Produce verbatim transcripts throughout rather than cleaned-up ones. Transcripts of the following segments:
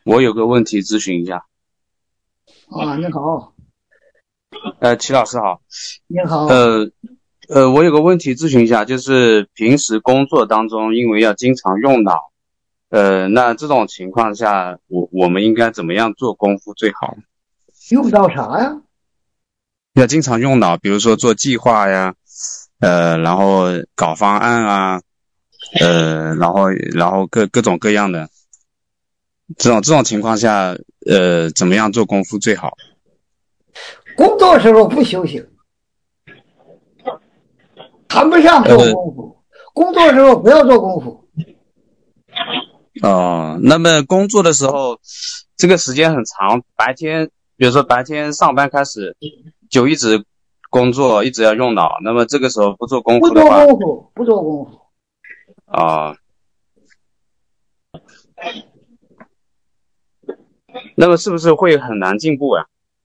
我有个问题咨询一下。 啊，你好。 呃，齐老师好。 你好。 呃呃，我有个问题咨询一下，就是平时工作当中，因为要经常用脑，呃，那这种情况下，我我们应该怎么样做功夫最好？ 用到啥呀？ 要经常用脑，比如说做计划呀，呃，然后搞方案啊，呃，然后然后各各种各样的这种这种情况下，呃，怎么样做功夫最好？ 工作时候不休息，谈不上做呃功夫。工作时候不要做功夫。 哦，那么工作的时候，这个时间很长，白天，比如说白天上班开始，就一直工作，一直要用脑，那么这个时候不做功不做夫的话， 功夫，不做功夫。 啊、那么是不是会很难进步啊？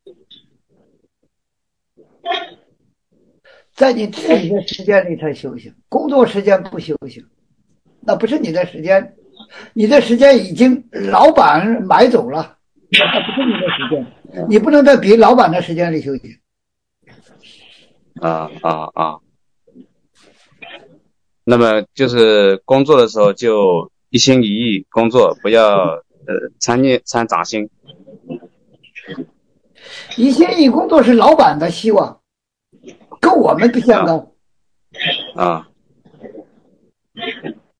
在你自己的时间里才休息，工作时间不休息，那不是你的时间，你的时间已经老板买走了，那不是你的时间，你不能在比老板的时间里休息。 啊啊啊！那么就是工作的时候就一心一意工作，不要呃掺念掺杂心。 一心一意工作是老板的希望，跟我们不相啊干。 啊